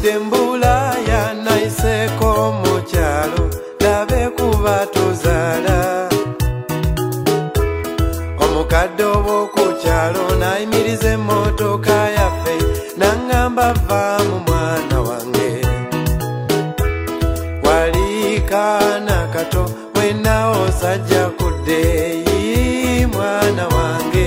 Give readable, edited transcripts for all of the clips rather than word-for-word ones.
Dembula naiseko mu kyalo labe kuba tuzaala omukadde w'oku kyalo nayimiriza emmotoka yaffe n'aŋŋamba vaamu mwana wange wali kaana kato wenna osajja kuddeeyi mwana wange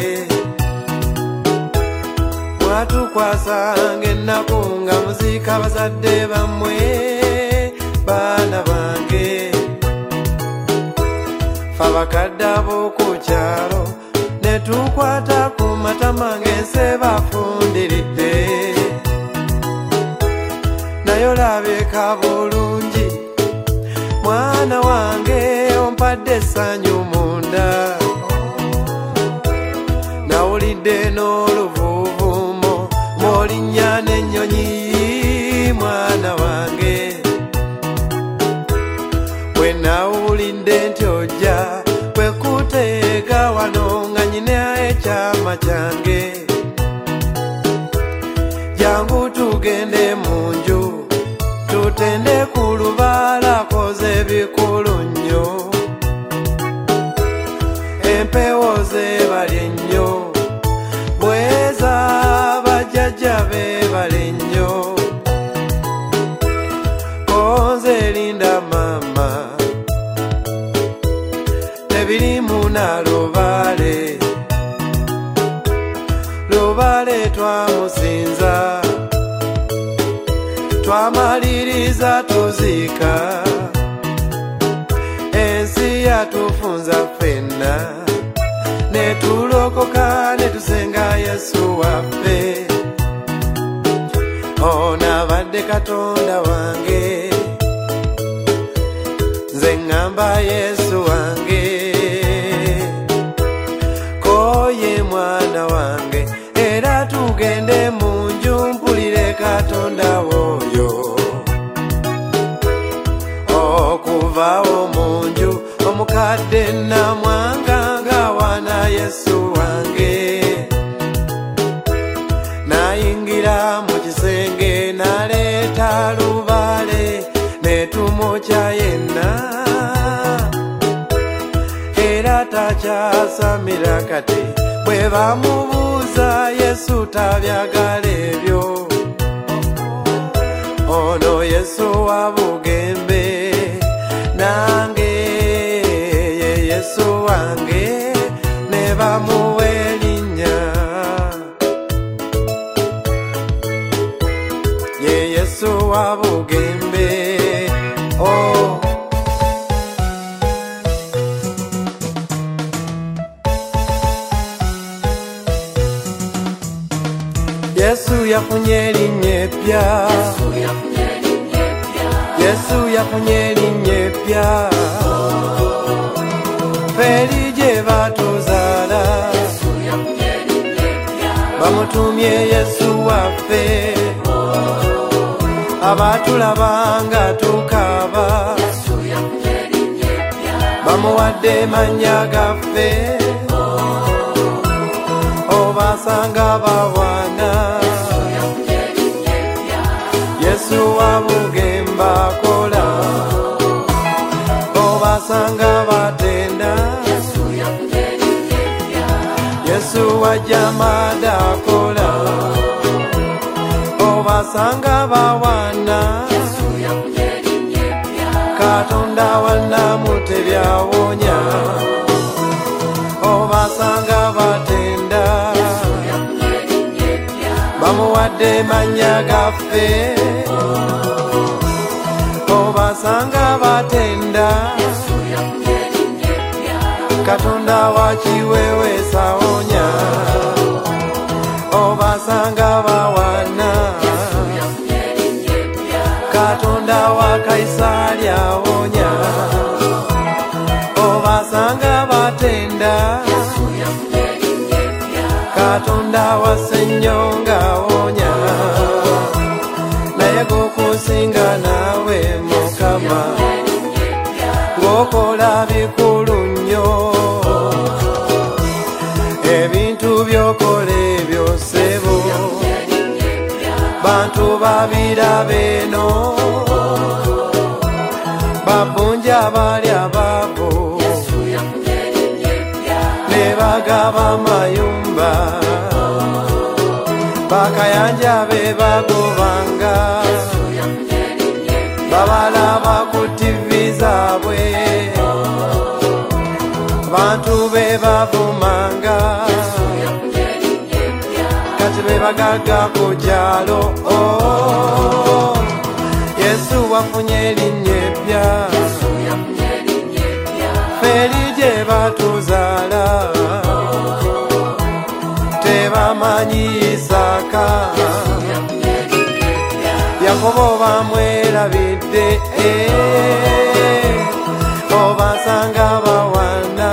mwatukwasanga ennaku nga muziika bazadde bammwe baana bange fe abakadde ab'oku kyalo ne tukwata ku matama ng'ensi bafundiridde naye olabika bulungi mwana wange ompadde essanyu munda nawulidde n'oluvuuvuumo m'olinnya n'ennyonyi mwana wange bwe nawulidde nti ojja kwe kuteega wano nga nyina ekyama kyange jangu tugende mu nju tutende ku lubaala koze bikulu nnyo empewo zeebale nnyo bweza bajjajja beebale nnyo konze linda mama tebirimu na lubaale lubaale twamusinza twamaliriza tuziika ensi yatufunza ffenna ne tulokoka ne tusenga Yesu waffe ono abadde Katonda wange nze ŋŋamba Yesu wange koye mwana wange era tugende mu nju mpulire Katonda woyo okuvaawo mu nju omukadde namwanga ng'awana Yesu wange nayingira mu kisenge naleeta lubaale ne tumukya yenna era takyasamira kati bwe bamubuuza Yesu tabyagala ebyo ono Yesu wa bugembe nange ye Yesu wange ne bamuwa erinnya ye Yesu wa bugembe oh Yesu yafunye erinnya eppya Yesu yafunye erinnya eppya feri gye batuzaala bamutumye Yesu waffe abatulabanga tukaaba bamuwadde mannya gaffe obasanga bawaana Yesu wabugemba akola obasanga batenda Yesu wajamada akola obasanga bawaana Katonda wanamutebyawonya obasanga batenda bamuwadde mannya gaffe obasanga batenda Katonda wakiweweesa wonya obasanga bawaana Katonda wa Kaisali awonya obasanga batenda Katonda wa Ssenyonga awonya naye gokusinga naawe Mukama ng'okola bikulu nnyo ebintu by'okola ebyo ssebo bantu ba balabira beno babunja bali abaabo ne bagaba mayumba bakayanja be bagobanga babalaba ku TV zaabwe bantu be bavumanga kati be bagaga ku kyalo Yesu wafunye erinnya eppya feri gye batuzaala tebamanyi Isaaka Yakobo bamwerabidde obasanga bawana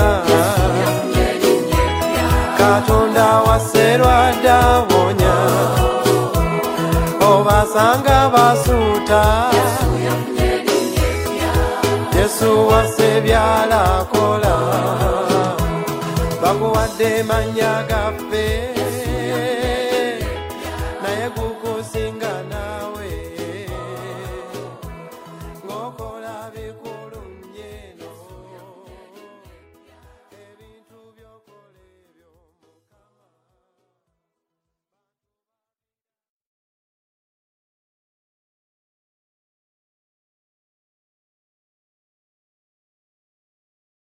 Katonda waserwa dawonya obasanga basuuta Yesu wasebyalakola bakuwadde mannya gaffe naye gukusinga naawe